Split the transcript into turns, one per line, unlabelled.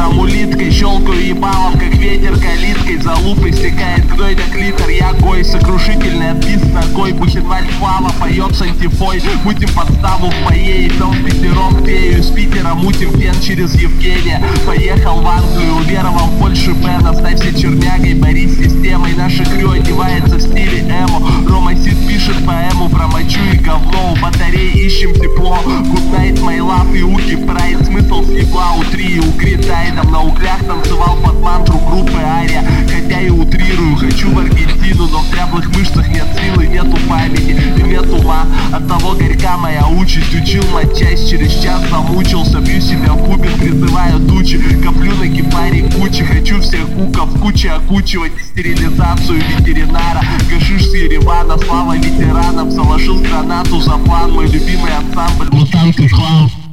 спикером улиткой, щелкаю ебалом, как ветер калиткой. За лупой стекает гной на клитор, я гой сокрушительный, отбис ногой. Бухенвальд Слава поет с антифой. Мутим подставу в фойе, идем пятером к Пею. С Питера мутим фен через Евгения. Поехал в Англию, уверовал в больше Бена. Ставься чернягой, борись с системой. Наша крю одевается в стиле эмо. Рома Сид пишет поэму про мочу и говно. У батареи ищем тепло. Good night, my love и уки прайд. Смысл съебла у три и у Гритайдом. На углях танцевал под мантру группы Ария. Хотя и утрирую, хочу в Аргентину, но в дряблых мышцах нет силы, нету памяти и нет ума. Оттого горька моя участь. Учил матчасть, через час замучился. Бью себя в бубен, призываю тучи. Коплю на кипаре кучи. Хочу всех куков в куче окучивать. Стерилизацию ветеринара. Гашиш с Еревана, слава ветеранам. Заложил гранату за план, мой любимый ансамбль.
Мутанты клан.